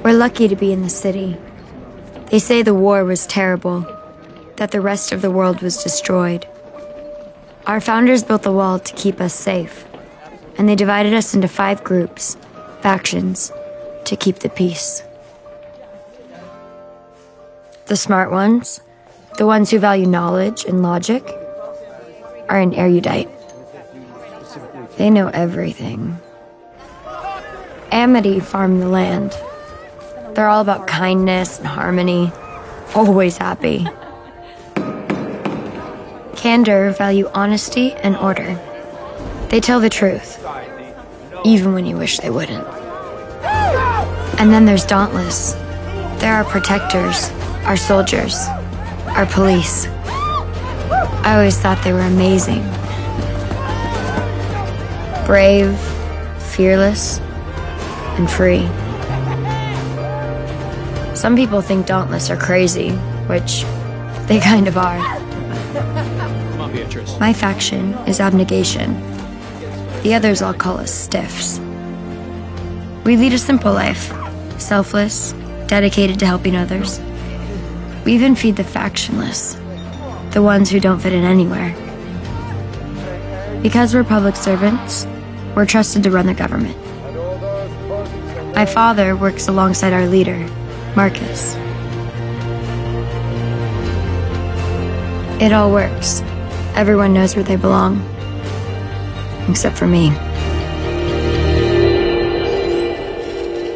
We're lucky to be in the city. They say the war was terrible, that the rest of the world was destroyed. Our founders built the wall to keep us safe, and they divided us into 5 groups, factions, to keep the peace. The smart ones, the ones who value knowledge and logic, are an erudite. They know everything. Amity farm the land. They're all about kindness and harmony, always happy. Candor value honesty and order. They tell the truth, even when you wish they wouldn't. And then there's Dauntless. They're our protectors, our soldiers, our police. I always thought they were amazing. Brave, fearless, and free. Some people think Dauntless are crazy, which they kind of are. My faction is Abnegation. The others all call us Stiffs. We lead a simple life, selfless, dedicated to helping others. We even feed the factionless, the ones who don't fit in anywhere. Because we're public servants, we're trusted to run the government. My father works alongside our leader, Marcus. It all works. Everyone knows where they belong. Except for me.